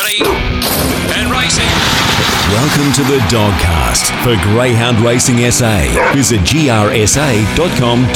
Ready and racing. Welcome to the Dogcast for Greyhound Racing SA. Visit grsa.com.au.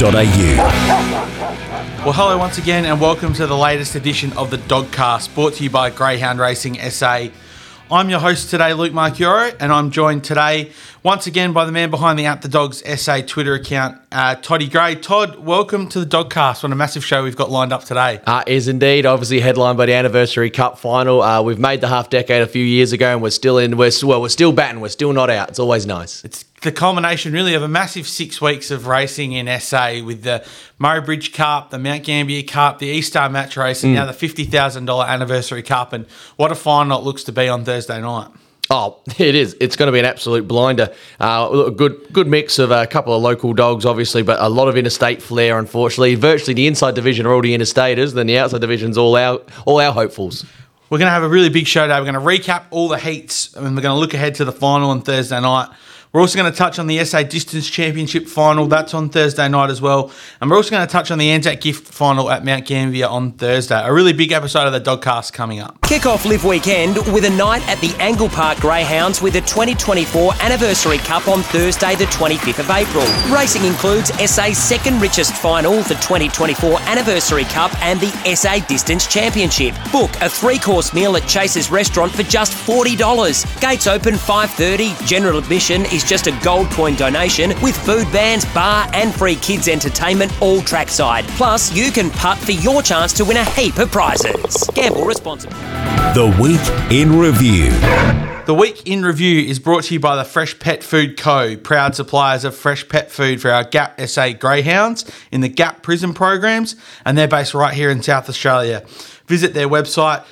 Well, hello once again and welcome to the latest edition of the Dogcast, brought to you by Greyhound Racing SA. I'm your host today, Luke Marchioro, and I'm joined today once again by the man behind the At The Dogs SA Twitter account, Toddy Gray. Todd, welcome to the Dogcast. What a massive show we've got lined up today. Is indeed, obviously headlined by the Anniversary Cup final. We've made the half decade a few years ago, and we're still batting. We're still not out. It's always nice. It's the culmination really of a massive 6 weeks of racing in SA with the Murray Bridge Cup, the Mount Gambier Cup, the E-Star Match Race, and now the $50,000 Anniversary Cup. And what a final it looks to be on Thursday night. Oh, it is. It's going to be an absolute blinder. A good mix of a couple of local dogs, obviously, but a lot of interstate flair, unfortunately. Virtually the inside division are all the interstaters, then the outside division's all our hopefuls. We're going to have a really big show today. We're going to recap all the heats, and we're going to look ahead to the final on Thursday night. We're also going to touch on the SA Distance Championship final. That's on Thursday night as well. And we're also going to touch on the Anzac Gift final at Mount Gambier on Thursday. A really big episode of the Dogcast coming up. Kick off Live Weekend with a night at the Angle Park Greyhounds with the 2024 Anniversary Cup on Thursday the 25th of April. Racing includes SA's second richest final, the 2024 Anniversary Cup and the SA Distance Championship. Book a 3-course meal at Chase's Restaurant for just $40. Gates open 5:30. General admission is just a gold coin donation with food vans, bar and free kids entertainment all trackside. Plus, you can putt for your chance to win a heap of prizes. Gamble responsibly. The Week in Review. The Week in Review is brought to you by the Fresh Pet Food Co., proud suppliers of fresh pet food for our GAP SA Greyhounds in the GAP prison programs, and they're based right here in South Australia. Visit their website,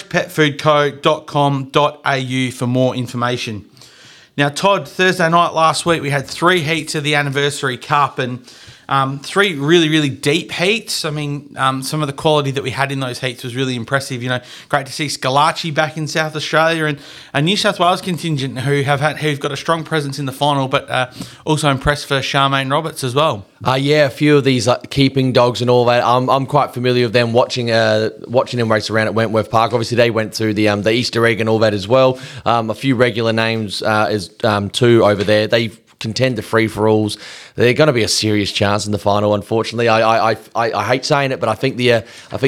freshpetfoodco.com.au for more information. Now, Todd, Thursday night last week, we had 3 heats of the Anniversary Cup and 3 really, really deep heats. I mean, some of the quality that we had in those heats was really impressive. You know, great to see Scalacci back in South Australia and a New South Wales contingent who've got a strong presence in the final, but also impressed for Charmaine Roberts as well. A few of these keeping dogs and all that. I'm quite familiar with them, watching them race around at Wentworth Park. Obviously, they went through the Easter egg and all that as well. A few regular names too over there. They contend to free-for-alls. They're going to be a serious chance in the final. Unfortunately, I hate saying it, but I think the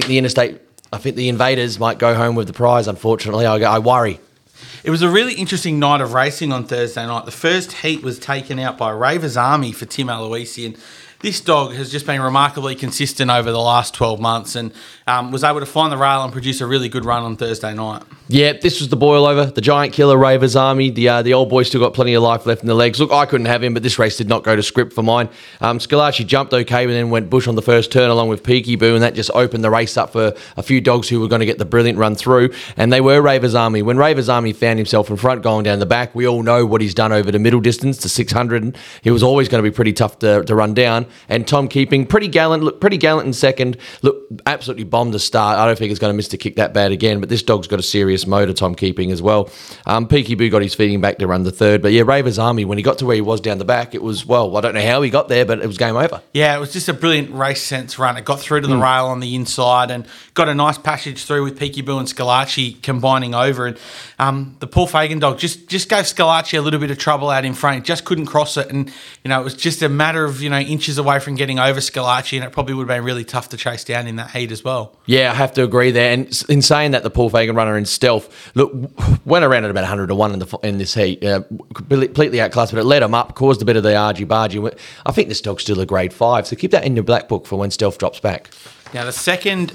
Invaders might go home with the prize. Unfortunately, I worry. It was a really interesting night of racing on Thursday night. The first heat was taken out by Ravers Army for Tim Aloisi, and this dog has just been remarkably consistent over the last 12 months and was able to find the rail and produce a really good run on Thursday night. Yeah, this was the boil over. The giant killer, Ravers Army. The old boy still got plenty of life left in the legs. Look, I couldn't have him, but this race did not go to script for mine. Scalacci jumped okay, but then went bush on the first turn along with Peaky Boo, and that just opened the race up for a few dogs who were going to get the brilliant run through, and they were Ravers Army. When Ravers Army found himself in front going down the back, we all know what he's done over the middle distance, the 600. He was always going to be pretty tough to run down, and Tom Keeping, pretty gallant in second. Look, absolutely bombed the start. I don't think he's going to miss the kick that bad again, but this dog's got a serious motor, Tom Keeping as well. Peaky Boo got his feeding back to run the third, but yeah, Ravers Army, when he got to where he was down the back, it was, well, I don't know how he got there, but it was game over. Yeah, it was just a brilliant race sense run. It got through to the rail on the inside and got a nice passage through with Peaky Boo and Scalacci combining over, and the Paul Fagan dog just gave Scalacci a little bit of trouble out in front. He just couldn't cross it, and it was just a matter of inches away from getting over Scalacci, and it probably would have been really tough to chase down in that heat as well. Yeah, I have to agree there. And in saying that, the Paul Fagan runner in stealth, look, went around at about 100-1 in this heat, completely outclassed, but it led him up, caused a bit of the argy-bargy. I think this dog's still a grade 5, so keep that in your black book for when stealth drops back. Now, the second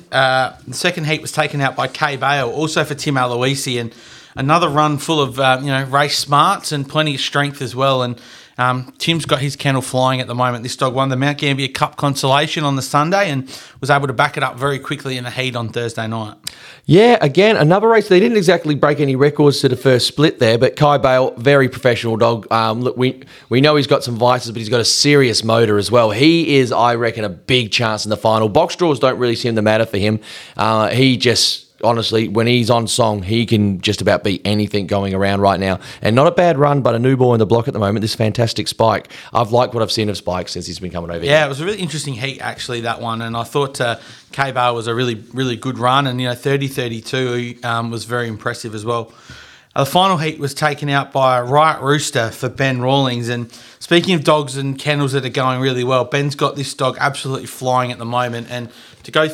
heat was taken out by Kay Bale, also for Tim Aloisi, and another run full of race smarts and plenty of strength as well. And Tim's got his kennel flying at the moment. This dog won the Mount Gambier Cup Consolation on the Sunday and was able to back it up very quickly in the heat on Thursday night. Yeah, again, another race. They didn't exactly break any records to the first split there, but Kai Bale, very professional dog. Look, we know he's got some vices, but he's got a serious motor as well. He is, I reckon, a big chance in the final. Box draws don't really seem to matter for him. He just honestly, when he's on song, he can just about beat anything going around right now. And not a bad run, but a new ball in the block at the moment. This fantastic Spike. I've liked what I've seen of Spike since he's been coming over here. Yeah, it was a really interesting heat, actually, that one. And I thought K-Bar was a really, really good run. And, 30-32 was very impressive as well. The final heat was taken out by Riot Rooster for Ben Rawlings. And speaking of dogs and kennels that are going really well, Ben's got this dog absolutely flying at the moment. And to go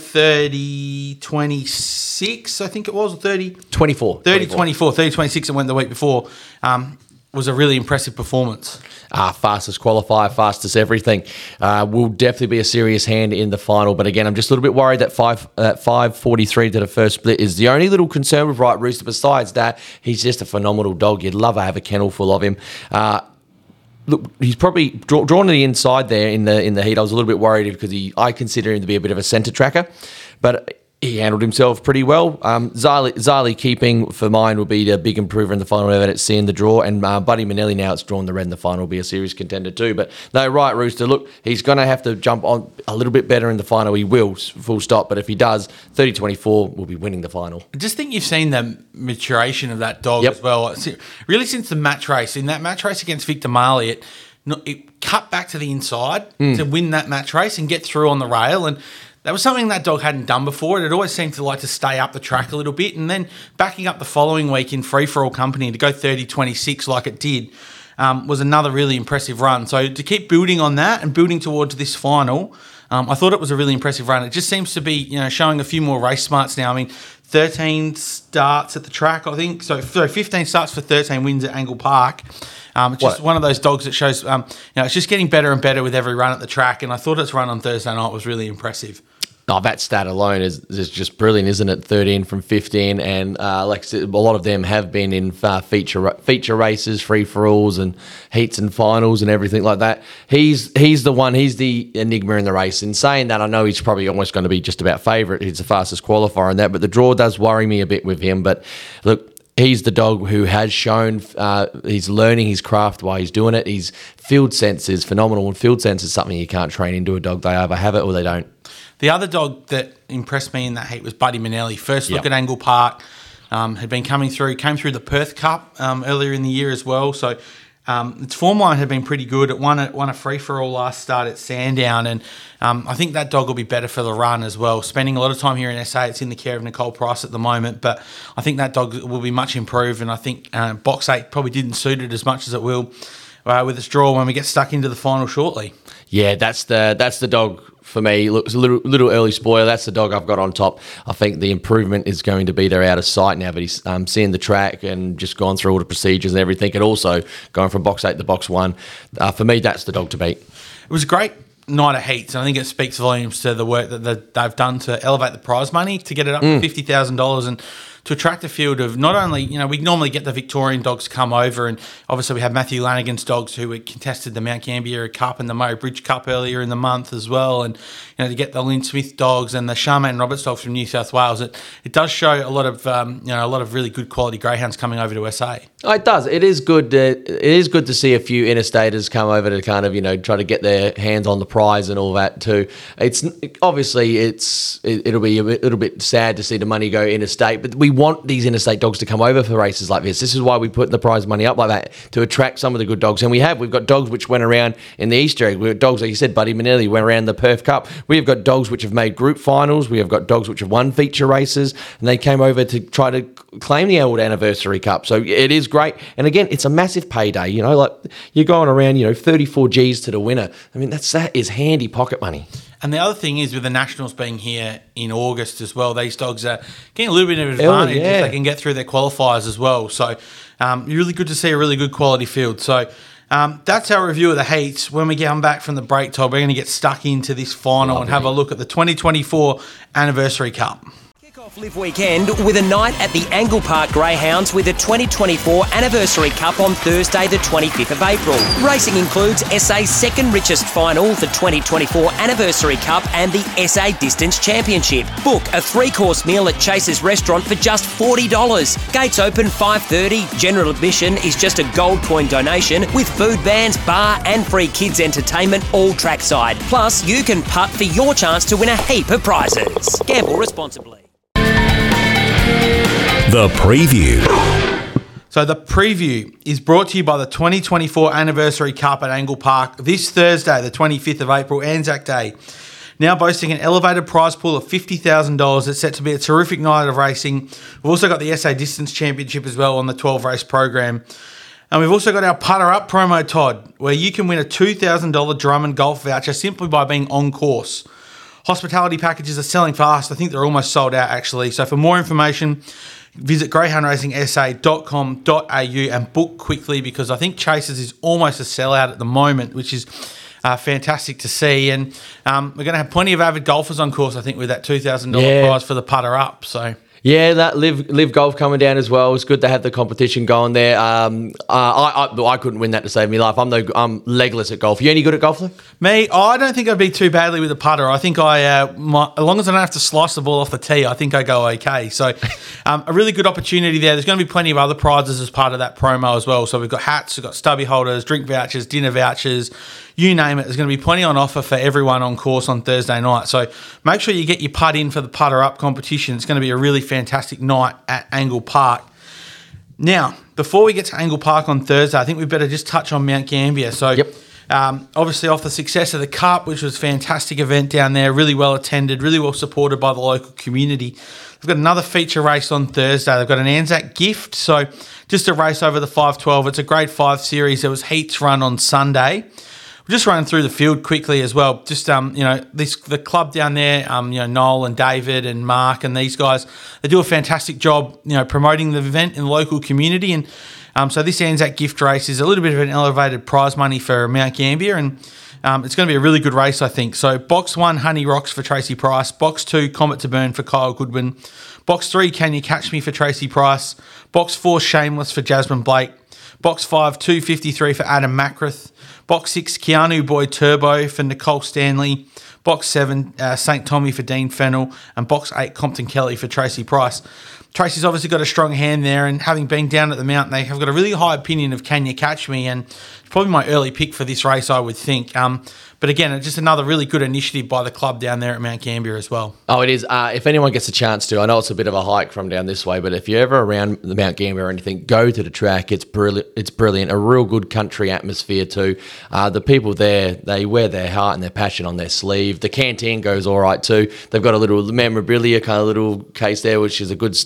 30-26, I think it was, or 24. 30-26 it went the week before, was a really impressive performance. Fastest qualifier, fastest everything. Will definitely be a serious hand in the final. But again, I'm just a little bit worried that 5:43 to the first split is the only little concern with Riot Rooster. Besides that, he's just a phenomenal dog. You'd love to have a kennel full of him. Look, he's probably drawn to the inside there in the heat. I was a little bit worried because I consider him to be a bit of a centre tracker, but he handled himself pretty well. Zali keeping for mine will be the big improver in the final event at seeing the draw. And Buddy Manelli, now it's drawn the red in the final, will be a serious contender too. But no, Riot Rooster, look, he's going to have to jump on a little bit better in the final. He will, full stop. But if he does, 30-24 will be winning the final. I just think you've seen the maturation of that dog as well. Really since the match race. In that match race against Victor Marley, it cut back to the inside to win that match race and get through on the rail. And that was something that dog hadn't done before. It had always seemed to like to stay up the track a little bit. And then backing up the following week in free-for-all company to go 30-26 like it did was another really impressive run. So to keep building on that and building towards this final, I thought it was a really impressive run. It just seems to be showing a few more race smarts now. I mean, 13 starts at the track, I think. So 15 starts for 13 wins at Angle Park. It's just one of those dogs that shows, it's just getting better and better with every run at the track. And I thought its run on Thursday night was really impressive. Oh, that stat alone is just brilliant, isn't it? 13 from 15, and like I said, a lot of them have been in feature races, free-for-alls and heats and finals and everything like that. He's the one, he's the enigma in the race. In saying that, I know he's probably almost going to be just about favourite. He's the fastest qualifier in that, but the draw does worry me a bit with him. But look, he's the dog who has shown he's learning his craft while he's doing it. His field sense is phenomenal, and field sense is something you can't train into a dog. They either have it or they don't. The other dog that impressed me in that heat was Buddy Manelli. First look at Angle Park, had been came through the Perth Cup earlier in the year as well. So its form line had been pretty good. It won a free-for-all last start at Sandown, and I think that dog will be better for the run as well. Spending a lot of time here in SA, it's in the care of Nicole Price at the moment, but I think that dog will be much improved, and I think Box 8 probably didn't suit it as much as it will with its draw when we get stuck into the final shortly. Yeah, that's the dog for me. Look, it's a little early spoiler. That's the dog I've got on top. I think the improvement is going to be there out of sight now, but he's seeing the track and just gone through all the procedures and everything, and also going from box 8 to box 1. For me, that's the dog to beat. It was a great night of heats, and I think it speaks volumes to the work that they've done to elevate the prize money, to get it up to $50,000 and to attract a field of not only, we normally get the Victorian dogs to come over, and obviously we have Matthew Lanigan's dogs who contested the Mount Gambier Cup and the Murray Bridge Cup earlier in the month as well, and to get the Lynn Smith dogs and the Charmaine Roberts dogs from New South Wales. It does show a lot of really good quality greyhounds coming over to SA. Oh, it does. It is good. It is good to see a few interstaters come over to kind of try to get their hands on the prize and all that too. It'll be a little bit sad to see the money go interstate, but we want these interstate dogs to come over for races like this. This is why we put the prize money up like that, to attract some of the good dogs. And we've got dogs which went around in the Easter egg. We've got dogs, like you said, Buddy Manelli went around the Perth Cup. We've got dogs which have made group finals. We have got dogs which have won feature races, and they came over to try to claim the old anniversary cup. So it is great. And again, it's a massive payday. Like you're going around, 34 G's to the winner. I mean, that is handy pocket money. And the other thing is, with the Nationals being here in August as well, these dogs are getting a little bit of advantage if they can get through their qualifiers as well. So really good to see a really good quality field. So that's our review of the heats. When we come back from the break, Todd, we're going to get stuck into this final and have a look at the 2024 Anniversary Cup. Live weekend with a night at the Angle Park Greyhounds with the 2024 Anniversary Cup on Thursday the 25th of April. Racing includes SA's second richest final, the 2024 Anniversary Cup and the SA Distance Championship. Book a 3-course meal at Chase's Restaurant for just $40. Gates open 5:30. General admission is just a gold coin donation with food bands, bar and free kids entertainment all trackside. Plus, you can putt for your chance to win a heap of prizes. Gamble responsibly. The Preview. So the preview is brought to you by the 2024 Anniversary Cup at Angle Park this Thursday, the 25th of April, Anzac Day. Now boasting an elevated prize pool of $50,000. It's set to be a terrific night of racing. We've also got the SA Distance Championship as well on the 12-race program. And we've also got our Putter Up promo, Todd, where you can win a $2,000 Drummond golf voucher simply by being on course. Hospitality packages are selling fast. I think they're almost sold out, actually. So for more information, visit greyhoundracingsa.com.au and book quickly, because I think Chasers is almost a sellout at the moment, which is fantastic to see. And we're going to have plenty of avid golfers on course, I think, with that $2,000 prize for the Putter Up. So yeah, that live golf coming down as well. It's good to have the competition going there. I couldn't win that to save me life. I'm legless at golf. You any good at golf, though? Me, I don't think I'd be too badly with a putter. I think as long as I don't have to slice the ball off the tee, I think I go okay. So a really good opportunity there. There's going to be plenty of other prizes as part of that promo as well. So we've got hats, we've got stubby holders, drink vouchers, dinner vouchers, you name it. There's going to be plenty on offer for everyone on course on Thursday night. So make sure you get your putt in for the Putter Up competition. It's going to be a really fantastic night at Angle Park. Now, before we get to Angle Park on Thursday, I think we better just touch on Mount Gambier. So obviously off the success of the Cup, which was a fantastic event down there, really well attended, really well supported by the local community. They've got another feature race on Thursday. They've got an Anzac gift. So just a race over the 512. It's a grade 5 series. There was heats run on Sunday. We're just running through the field quickly as well. Just, the club down there, Noel and David and Mark and these guys, they do a fantastic job, promoting the event in the local community. And so this Anzac gift race is a little bit of an elevated prize money for Mount Gambier, and it's going to be a really good race, I think. So box 1, Honey Rocks for Tracy Price. Box 2, Comet to Burn for Kyle Goodwin. Box 3, Can You Catch Me for Tracy Price. Box 4, Shameless for Jasmine Blake. Box 5, 253 for Adam Macrath. Box 6, Keanu Boy Turbo for Nicole Stanley. Box 7, St. Tommy for Dean Fennell. And Box 8, Compton Kelly for Tracy Price. Tracy's obviously got a strong hand there, and having been down at the Mount, they have got a really high opinion of Can You Catch Me, and it's probably my early pick for this race, I would think. But again, it's just another really good initiative by the club down there at Mount Gambier as well. Oh, it is. If anyone gets a chance to, I know it's a bit of a hike from down this way, but if you're ever around the Mount Gambier or anything, go to the track. It's brilliant. It's brilliant. A real good country atmosphere too. The people there, they wear their heart and their passion on their sleeve. The canteen goes all right too. They've got a little memorabilia kind of little case there, which is a good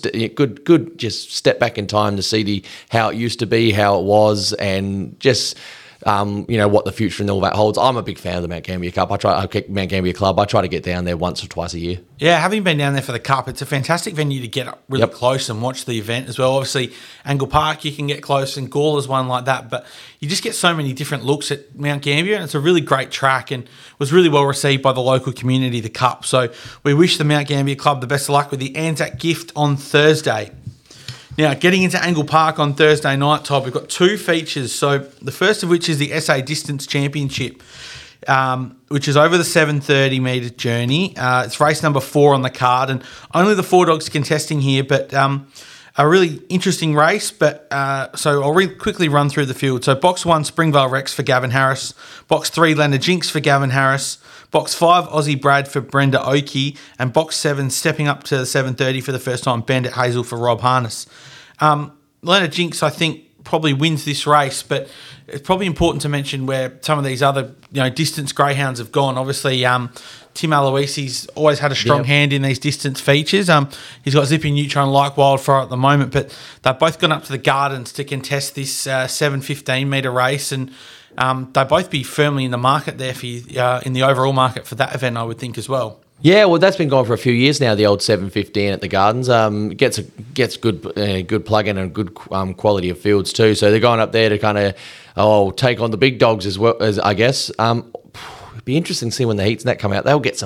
just step back in time to see how it used to be, how it was, and just what the future and all that holds. I'm a big fan of the Mount Gambier Cup. Mount Gambier Club. I try to get down there once or twice a year. Yeah, having been down there for the Cup, it's a fantastic venue to get up really close and watch the event as well. Obviously, Angle Park, you can get close, and Gawler's one like that, but you just get so many different looks at Mount Gambier, and it's a really great track and was really well received by the local community, the Cup. So we wish the Mount Gambier Club the best of luck with the Anzac gift on Thursday. Now, getting into Angle Park on Thursday night, Todd, we've got 2 features. So the first of which is the SA Distance Championship, which is over the 730-metre journey. It's race number 4 on the card, and only the 4 dogs contesting here, but a really interesting race. But so I'll quickly run through the field. So box 1, Springvale Rex for Gavin Harris. Box 3, Leonard Jinx for Gavin Harris. Box 5, Aussie Brad for Brenda Oakey. And box 7, stepping up to the 730 for the first time, Bandit Hazel for Rob Harness. Leonard Jinx, I think, probably wins this race, but it's probably important to mention where some of these other distance greyhounds have gone. Obviously, Tim Aloisi's always had a strong hand in these distance features. He's got Zippy Neutron like Wildfire at the moment, but they've both gone up to the Gardens to contest this 715-metre race, and they'll both be firmly in the market there for in the overall market for that event, I would think, as well. Yeah, well, that's been going for a few years now. The old 715 at the Gardens gets good plug-in and good quality of fields too. So they're going up there to kind of take on the big dogs as well, as I guess. It'd be interesting to see when the heats and that come out. They'll get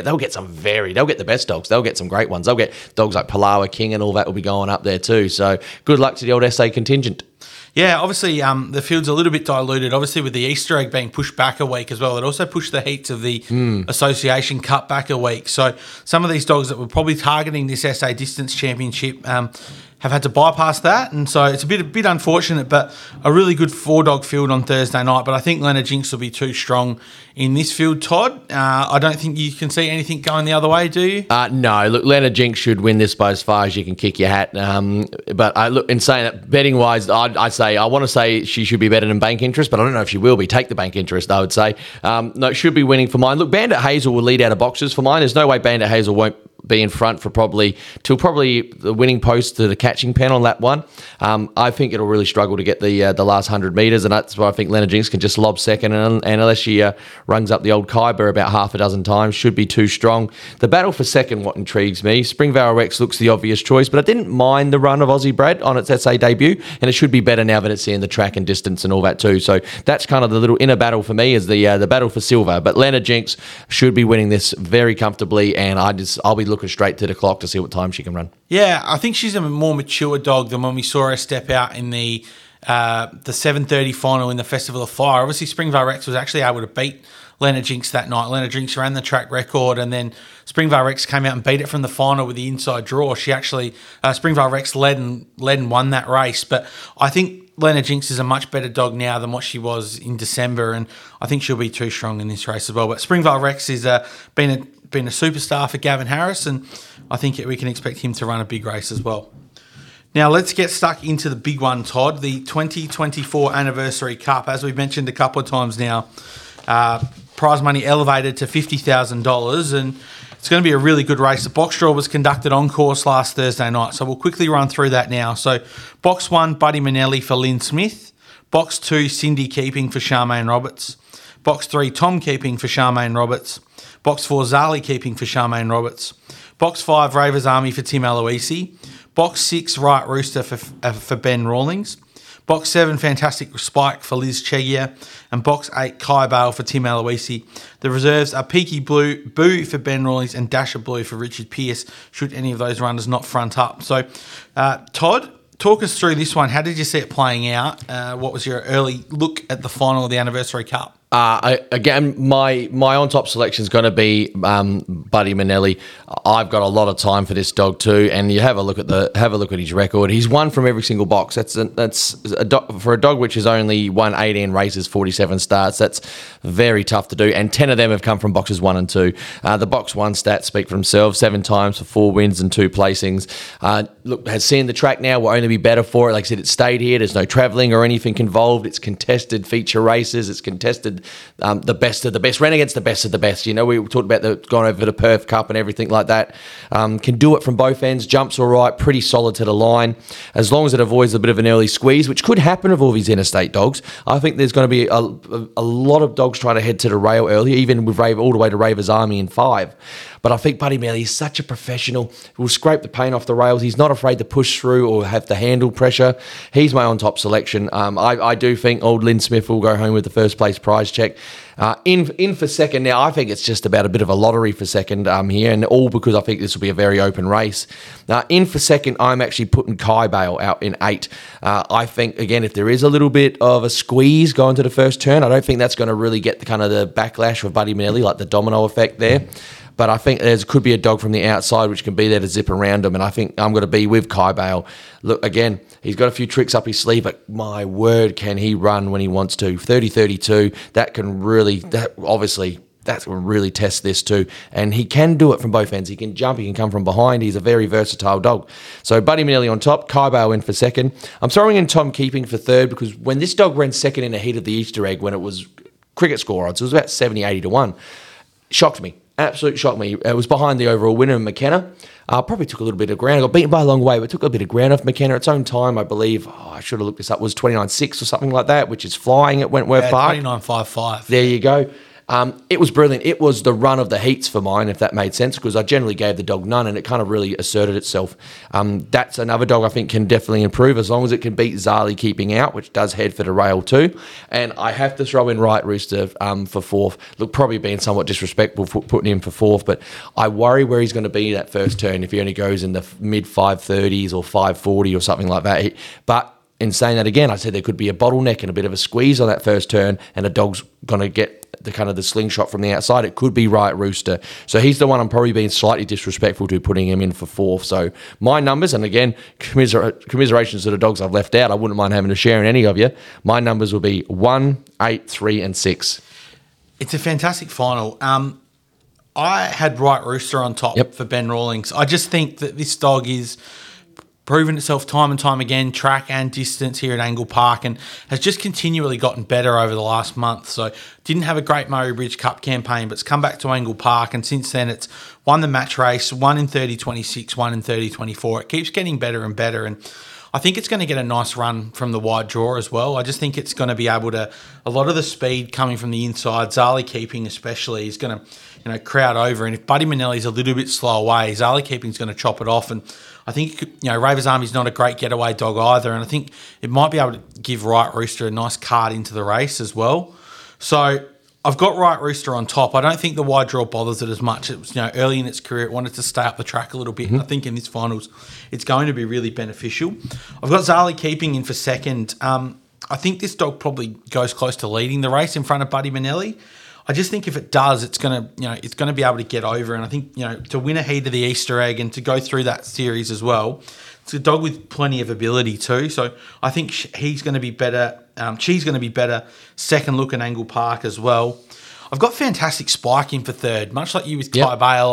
the best dogs. They'll get some great ones. They'll get dogs like Palawa King and all that will be going up there too. So good luck to the old SA contingent. Yeah, obviously the field's a little bit diluted. Obviously with the Easter egg being pushed back a week as well, it also pushed the heats of the Association Cup back a week. So some of these dogs that were probably targeting this SA Distance Championship have had to bypass that, and so it's a bit unfortunate, but a really good 4-dog field on Thursday night. But I think Leonard Jinx will be too strong in this field, Todd. I don't think you can see anything going the other way, do you? No, look, Leonard Jinx should win this by as far as you can kick your hat. But look, in saying that, betting wise, I want to say she should be better than bank interest, but I don't know if she will be. Take the bank interest, I would say. No, should be winning for mine. Look, Bandit Hazel will lead out of boxes for mine. There's no way Bandit Hazel won't be in front for probably the winning post to the catching pen on lap one. I think it'll really struggle to get the last 100 metres, and that's why I think Leonard Jinx can just lob second, and unless she runs up the old Khyber about half a dozen times, should be too strong. The battle for second, what intrigues me, Springvale Rex looks the obvious choice, but I didn't mind the run of Aussie Brad on its SA debut, and it should be better now that it's seeing the track and distance and all that too. So that's kind of the little inner battle for me, is the battle for silver. But Leonard Jinx should be winning this very comfortably, and I'll be looking straight to the clock to see what time she can run. Yeah, I think she's a more mature dog than when we saw her step out in the 7:30 final in the Festival of Fire. Obviously, Springvale Rex was actually able to beat Leonard Jinx that night. Leonard Jinx ran the track record, and then Springvale Rex came out and beat it from the final with the inside draw. She actually, Springvale Rex led and won that race. But I think Leonard Jinx is a much better dog now than what she was in December, and I think she'll be too strong in this race as well. But Springvale Rex is been a superstar for Gavin Harris, and I think we can expect him to run a big race as well. Now, let's get stuck into the big one, Todd, the 2024 Anniversary Cup. As we've mentioned a couple of times now, prize money elevated to $50,000, and it's going to be a really good race. The box draw was conducted on course last Thursday night, so we'll quickly run through that now. So, box 1, Buddy Manelli for Lynn Smith. Box 2, Cindy Keeping for Charmaine Roberts. Box 3, Tom Keeping for Charmaine Roberts. Box 4, Zali Keeping for Charmaine Roberts. Box 5, Ravers Army for Tim Aloisi. Box 6, Right Rooster for Ben Rawlings. Box 7, Fantastic Spike for Liz Chegia. And Box 8, Kai Bale for Tim Aloisi. The reserves are Peaky Blue, Boo for Ben Rawlings, and Dasher Blue for Richard Pearce, should any of those runners not front up. So, Todd, talk us through this one. How did you see it playing out? What was your early look at the final of the Anniversary Cup? Again, my on-top selection is going to be Buddy Manelli. I've got a lot of time for this dog too, and you have a look at his record. He's won from every single box. For a dog which has only won 18 races, 47 starts. That's very tough to do, and 10 of them have come from boxes 1 and 2. The box 1 stats speak for themselves: 7 times for 4 wins and 2 placings. Look, has seen the track now. Will only be better for it. Like I said, it stayed here. There's no travelling or anything involved. It's contested feature races. It's contested. The best of the best, ran against the best of the best. You know, we talked about going over the Perth Cup and everything like that. Can do it from both ends. Jumps all right, pretty solid to the line. As long as it avoids a bit of an early squeeze, which could happen with all these interstate dogs. I think there's going to be a lot of dogs trying to head to the rail early, even with all the way to Ravers Army in 5. But I think Buddy Manelli is such a professional. He'll scrape the paint off the rails. He's not afraid to push through or have to handle pressure. He's my on-top selection. I do think old Lynn Smith will go home with the first place prize check. In for second now, I think it's just about a bit of a lottery for second here, and all because I think this will be a very open race. In for second, I'm actually putting Kai Bale out in 8. I think, again, if there is a little bit of a squeeze going to the first turn, I don't think that's going to really get the kind of the backlash of Buddy Manelli, like the domino effect there. But I think there could be a dog from the outside which can be there to zip around him, and I think I'm going to be with Kai Bale. Look, again, he's got a few tricks up his sleeve, but my word, can he run when he wants to. 30-32, that can really test this too. And he can do it from both ends. He can jump, he can come from behind. He's a very versatile dog. So Buddy Manelli on top, Kai Bale in for second. I'm throwing in Tom Keeping for third, because when this dog ran second in the heat of the Easter egg, when it was cricket score odds, it was about 70-80 to 1. Shocked me. Absolutely shocked me. It was behind the overall winner, McKenna. Probably took a little bit of ground. Got beaten by a long way, but took a bit of ground off McKenna. Its own time, I believe, I should have looked this up, was 29.6 or something like that, which is flying at Wentworth Park. 29.55. There you go. It was brilliant. It was the run of the heats for mine, if that made sense, because I generally gave the dog none, and it kind of really asserted itself. That's another dog I think can definitely improve, as long as it can beat Zali Keeping out, which does head for the rail too. And I have to throw in Right Rooster for fourth. Look, probably being somewhat disrespectful for putting him for fourth, but I worry where he's going to be that first turn if he only goes in the mid 530s or 540 or something like that. But in saying that again, I said there could be a bottleneck and a bit of a squeeze on that first turn, and a dog's going to get the kind of the slingshot from the outside, it could be Riot Rooster. So he's the one I'm probably being slightly disrespectful to, putting him in for 4th. So my numbers, and again, commiserations to the dogs I've left out. I wouldn't mind having to share in any of you. My numbers will be 1, 8, 3, and 6. It's a fantastic final. I had Riot Rooster on top for Ben Rawlings. I just think that this dog is proven itself time and time again, track and distance here at Angle Park, and has just continually gotten better over the last month. So didn't have a great Murray Bridge Cup campaign, but it's come back to Angle Park, and since then it's won the match race, 1 in 30-26, 1 in 30-24. It keeps getting better and better, and I think it's going to get a nice run from the wide draw as well. I just think it's going to be able to, a lot of the speed coming from the inside, Zali Keeping especially, is going to crowd over. And if Buddy Manelli's a little bit slow away, Zali Keeping's going to chop it off. And I think, Ravers Army's not a great getaway dog either. And I think it might be able to give Riot Rooster a nice card into the race as well. So I've got Riot Rooster on top. I don't think the wide draw bothers it as much. It was, early in its career, it wanted to stay up the track a little bit. I think in this finals, it's going to be really beneficial. I've got Zali Keeping in for 2nd. I think this dog probably goes close to leading the race in front of Buddy Manelli. I just think if it does, it's going to be able to get over. And I think, to win a heat of the Easter egg and to go through that series as well, it's a dog with plenty of ability too. So I think he's going to be better. She's going to be better. 2nd look at Angle Park as well. I've got Fantastic Spike in for 3rd, much like you with Kai Bale.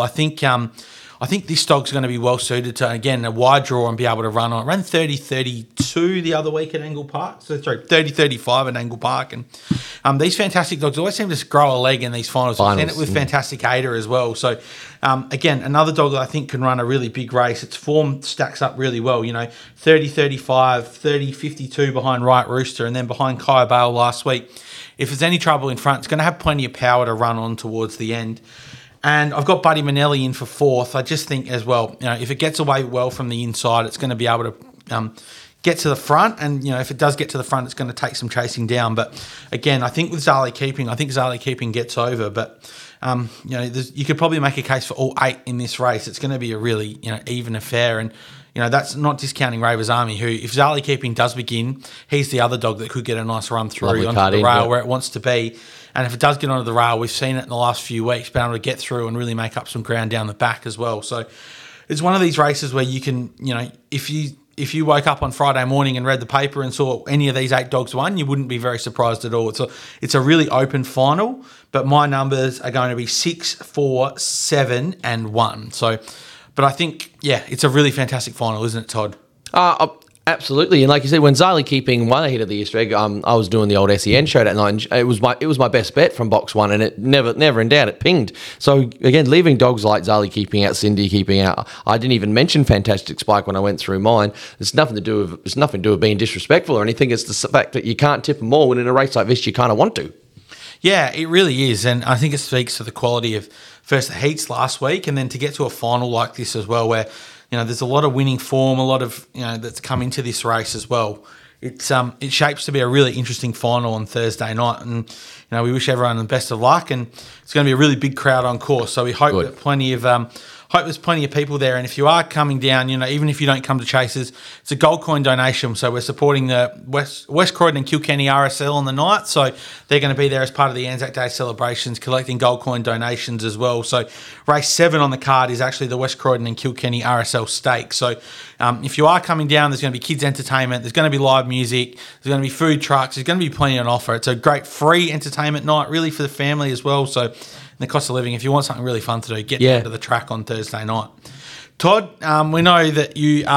I think this dog's going to be well suited to, again, a wide draw and be able to run on. Ran 30-32 the other week at Angle Park. 30-35 at Angle Park. And these fantastic dogs always seem to grow a leg in these finals. I've seen it with Fantastic Ada as well. So, again, another dog that I think can run a really big race. Its form stacks up really well. 30-35, 30-52 behind Riot Rooster, and then behind Kai Bale last week. If there's any trouble in front, it's going to have plenty of power to run on towards the end. And I've got Buddy Manelli in for 4th. I just think as well, if it gets away well from the inside, it's going to be able to get to the front. And, if it does get to the front, it's going to take some chasing down. But, again, I think with Zali Keeping gets over. But, you could probably make a case for all 8 in this race. It's going to be a really, even affair. And, that's not discounting Ravers Army, who, if Zali Keeping does begin, he's the other dog that could get a nice run through onto the rail where it wants to be. And if it does get onto the rail, we've seen it in the last few weeks, been able to get through and really make up some ground down the back as well. So it's one of these races where you can, if you woke up on Friday morning and read the paper and saw any of these 8 dogs won, you wouldn't be very surprised at all. It's a really open final, but my numbers are going to be 6, 4, 7, and 1. So, but I think, it's a really fantastic final, isn't it, Todd? Absolutely, and like you said, when Zali Keeping won a hit of the Easter egg, I was doing the old SEN show that night, and it was my best bet from box 1, and it never in doubt, it pinged. So again, leaving dogs like Zali Keeping out, Cindy Keeping out, I didn't even mention Fantastic Spike when I went through mine. It's nothing to do with being disrespectful or anything. It's the fact that you can't tip them all, and in a race like this, you kind of want to. Yeah, it really is, and I think it speaks to the quality of first the heats last week, and then to get to a final like this as well, where there's a lot of winning form, a lot of that's come into this race as well. It shapes to be a really interesting final on Thursday night, and we wish everyone the best of luck. And it's going to be a really big crowd on course, so we hope that there's plenty of people there. And if you are coming down, even if you don't come to Chasers, it's a gold coin donation. So we're supporting the West Croydon and Kilkenny RSL on the night. So they're going to be there as part of the Anzac Day celebrations, collecting gold coin donations as well. So race 7 on the card is actually the West Croydon and Kilkenny RSL stake. So if you are coming down, there's going to be kids entertainment. There's going to be live music. There's going to be food trucks. There's going to be plenty on offer. It's a great free entertainment night, really, for the family as well. So the cost of living, if you want something really fun to do, get down to the track on Thursday night. Todd, we know that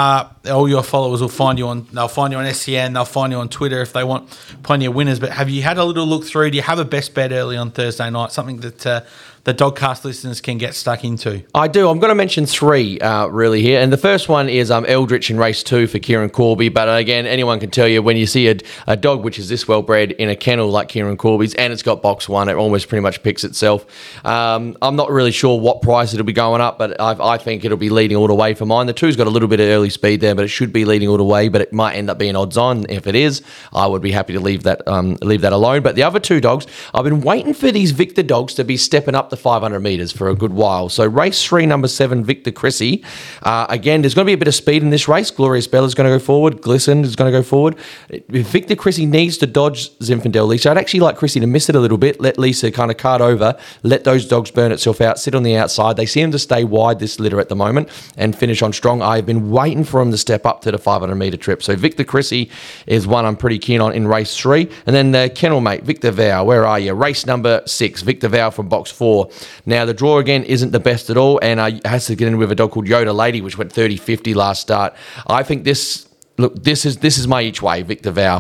all your followers will find you on SCN, they'll find you on Twitter if they want plenty of winners. But have you had a little look through? Do you have a best bet early on Thursday night? Something that the Dogcast listeners can get stuck into? I do. I'm going to mention 3 really here. And the first one is Eldritch in race 2 for Kieran Corby. But again, anyone can tell you when you see a dog which is this well bred in a kennel like Kieran Corby's and it's got box 1, it almost pretty much picks itself. I'm not really sure what price it'll be going up, but I think it'll be leading all the way for mine. The 2's got a little bit of early speed there, but it should be leading all the way, but it might end up being odds on. If it is, I would be happy to leave that alone. But the other 2 dogs, I've been waiting for these Victor dogs to be stepping up the the 500 metres for a good while. So race 3, number 7, Victor Chrissy. Again, there's going to be a bit of speed in this race. Glorious Bella's going to go forward. Glisten is going to go forward. If Victor Chrissy needs to dodge Zinfandel Lisa, I'd actually like Chrissy to miss it a little bit, let Lisa kind of cart over, let those dogs burn itself out, sit on the outside. They seem to stay wide, this litter at the moment, and finish on strong. I've been waiting for him to step up to the 500 metre trip. So Victor Chrissy is one I'm pretty keen on in race 3. And then the kennel mate, Victor Vow, where are you? Race number 6, Victor Vow from box 4. Now, the draw again isn't the best at all, and has to get in with a dog called Yoda Lady, which went 30-50 last start. I think this is my each way, Victor Vow.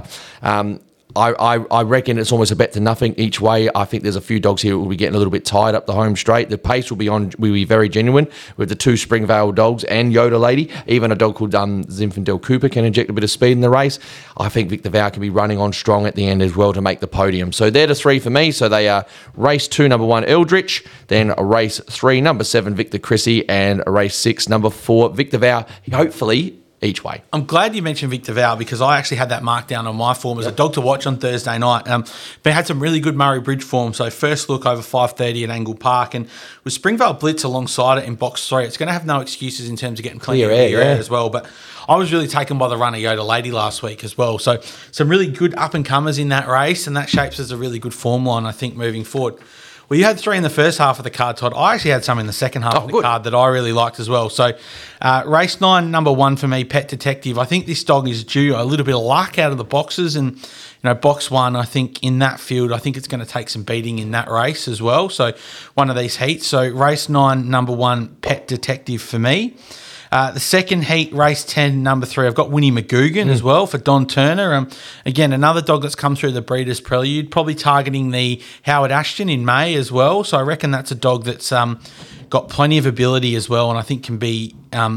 I reckon it's almost a bet to nothing each way. I think there's a few dogs here who will be getting a little bit tired up the home straight. The pace will be very genuine with the 2 Springvale dogs and Yoda Lady. Even a dog called Zinfandel Cooper can inject a bit of speed in the race. I think Victor Vow can be running on strong at the end as well to make the podium. So they're the 3 for me. So they are race 2, number 1, Eldritch, then race 3, number 7, Victor Chrissy, and race 6, number 4, Victor Vow. Hopefully each way. I'm glad you mentioned Victor Vow because I actually had that marked down on my form as a dog to watch on Thursday night. But had some really good Murray Bridge form. So first look over 5:30 at Angle Park, and with Springvale Blitz alongside it in box 3, it's going to have no excuses in terms of getting clear air as well. But I was really taken by the run of Yoda Lady last week as well. So some really good up and comers in that race, and that shapes as a really good form line, I think, moving forward. Well, you had 3 in the first half of the card, Todd. I actually had some in the second half of the card that I really liked as well. So race 9, number 1 for me, Pet Detective. I think this dog is due a little bit of luck out of the boxes. And, box 1, I think in that field, I think it's going to take some beating in that race as well. So one of these heats. So race 9, number 1, Pet Detective for me. The second heat, race 10, number 3, I've got Winnie McGugan as well for Don Turner. Again, another dog that's come through the Breeders' Prelude, probably targeting the Howard Ashton in May as well. So I reckon that's a dog that's got plenty of ability as well, and I think can be,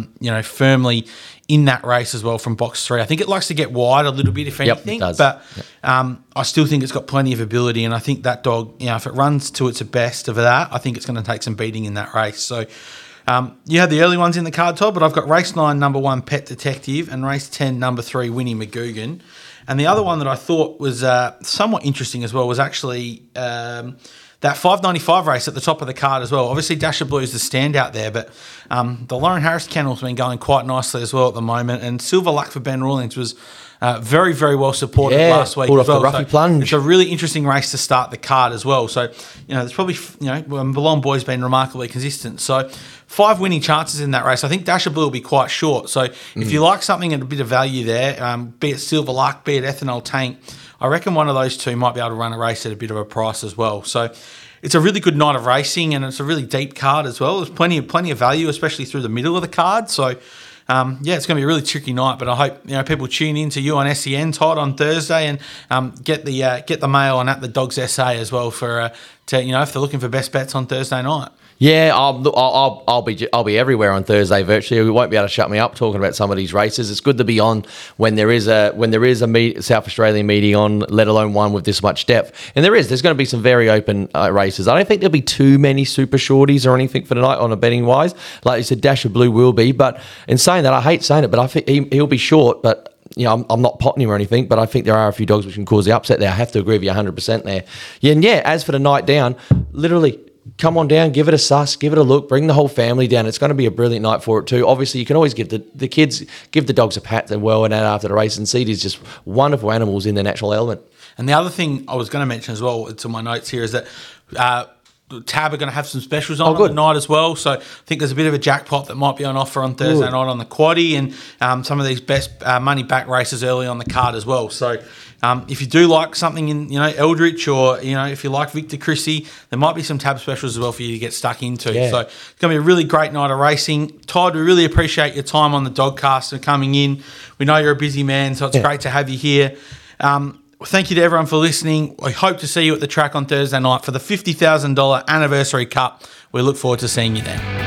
firmly in that race as well from box 3. I think it likes to get wide a little bit, if anything, it does. But I still think it's got plenty of ability, and I think that dog, if it runs to its best of that, I think it's going to take some beating in that race. So you had the early ones in the card, Todd, but I've got race 9, number 1, Pet Detective, and race 10, number 3, Winnie McGugan. And the other one that I thought was somewhat interesting as well was actually that 595 race at the top of the card as well. Obviously, Dasher Blue is the standout there, but the Lauren Harris kennel's been going quite nicely as well at the moment. And Silver Luck for Ben Rawlings was very, very well supported last week. Pulled as off well. the roughy plunge. It's a really interesting race to start the card as well. So, there's probably, Belong Boy's been remarkably consistent. So, 5 winning chances in that race. I think Dasher Blue will be quite short. So, if you like something at a bit of value there, be it Silver Luck, be it Ethanol Tank, I reckon one of those two might be able to run a race at a bit of a price as well. So, it's a really good night of racing, and it's a really deep card as well. There's plenty of value, especially through the middle of the card. So, it's going to be a really tricky night, but I hope people tune in to you on SEN, Todd, on Thursday, and get the mail on at the Dogs SA as well for if they're looking for best bets on Thursday night. Yeah, I'll be everywhere on Thursday virtually. We won't be able to shut me up talking about some of these races. It's good to be on when there is a South Australian meeting on, let alone one with this much depth. And there's going to be some very open races. I don't think there'll be too many super shorties or anything for tonight on a betting wise. Like you said, Dasher Blue will be, but in saying that, I hate saying it, but I think he'll be short. But I'm not potting him or anything, but I think there are a few dogs which can cause the upset there. I have to agree with you 100% there. Yeah, as for the night down, literally, come on down, give it a suss, give it a look, bring the whole family down. It's going to be a brilliant night for it too. Obviously, you can always give the kids, give the dogs a pat and well and that after the race, and see these just wonderful animals in their natural element. And the other thing I was going to mention as well to my notes here is that Tab are going to have some specials on the night as well. So I think there's a bit of a jackpot that might be on offer on Thursday night on the quaddie, and some of these best money back races early on the card as well. So if you do like something in Eldritch, or if you like Victor Chrissy, there might be some Tab specials as well for you to get stuck into. Yeah. So it's going to be a really great night of racing. Todd, we really appreciate your time on the Dogcast and coming in. We know you're a busy man, so it's great to have you here. Thank you to everyone for listening. We hope to see you at the track on Thursday night for the $50,000 Anniversary Cup. We look forward to seeing you then.